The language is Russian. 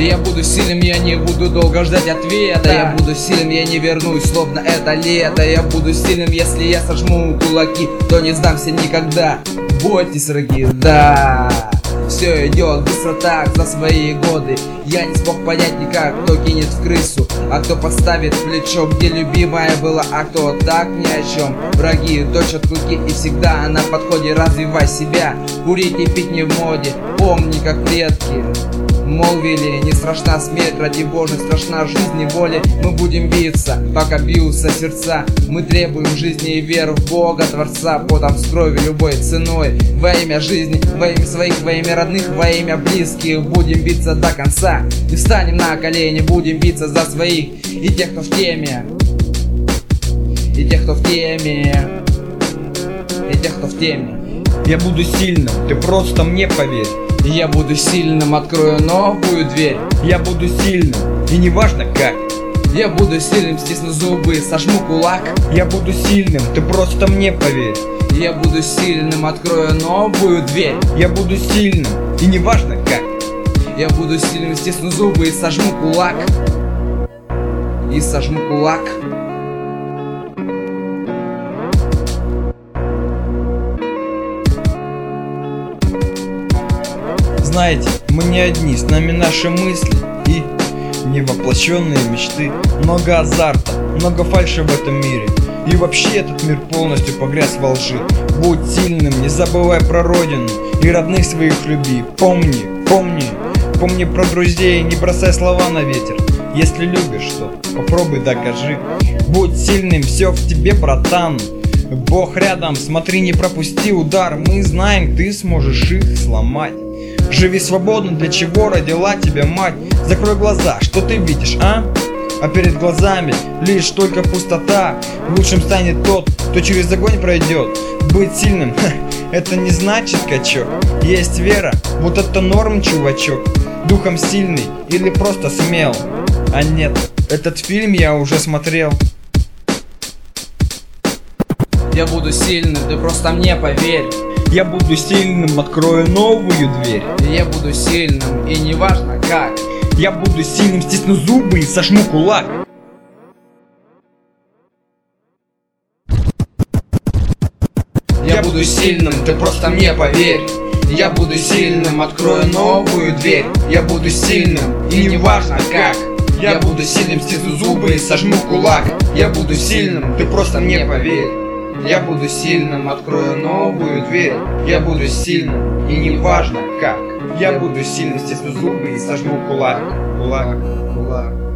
Я буду сильным, я не буду долго ждать ответа. Я буду сильным, я не вернусь, словно это лето. Я буду сильным, если я сожму кулаки, то не сдамся никогда. Бойтесь, враги, да. Все идет быстро так за свои годы. Я не смог понять никак, кто кинет в крысу, а кто подставит плечо, где любимая была, а кто так ни о чем. Враги точат клыки и всегда на подходе. Развивай себя, курить и пить не в моде. Помни, как предки молвили: не страшна смерть, ради Божьей страшна жизнь и воля. Мы будем биться, пока бьются сердца. Мы требуем жизни и веры в Бога Творца. Потом с кровью любой ценой. Во имя жизни, во имя своих, во имя родных, во имя близких будем биться до конца. И встанем на колени, будем биться за своих. И тех, кто в теме, и тех, кто в теме, и тех, кто в теме. Я буду сильным, ты просто мне поверь. Я буду сильным, открою новую дверь. Я буду сильным, и не важно как. Я буду сильным, стисну зубы, сожму кулак. Я буду сильным, ты просто мне поверь. Я буду сильным, открою новую дверь. Я буду сильным, и не важно как. Я буду сильным, стисну зубы и сожму кулак. И сожму кулак. Знаете, мы не одни, с нами наши мысли и невоплощенные мечты. Много азарта, много фальши в этом мире. И вообще этот мир полностью погряз во лжи. Будь сильным, не забывай про родину и родных своих люби. Помни, помни, помни про друзей, не бросай слова на ветер. Если любишь, то попробуй докажи. Будь сильным, все в тебе, братан. Бог рядом, смотри, не пропусти удар. Мы знаем, ты сможешь их сломать. Живи свободно, для чего родила тебя мать. Закрой глаза, что ты видишь, а? А перед глазами лишь только пустота. Лучшим станет тот, кто через огонь пройдет. Быть сильным, это не значит качок. Есть вера, вот это норм, чувачок. Духом сильный или просто смел. А нет, этот фильм я уже смотрел. Я буду сильным, ты просто мне поверь. Я буду сильным, открою новую дверь. Я буду сильным, и не важно как. Я буду сильным, стисну зубы и сожму кулак. Я буду сильным, ты просто мне поверь. Я буду сильным, открою новую дверь. Я буду сильным, и не важно как. Я буду сильным, стисну зубы и сожму кулак. Я буду сильным, ты просто мне поверь. Я буду сильным, открою новую дверь. Я буду сильным, и не важно как. Я буду сильным, стисну зубы и сожму кулак. Кулак, кулак.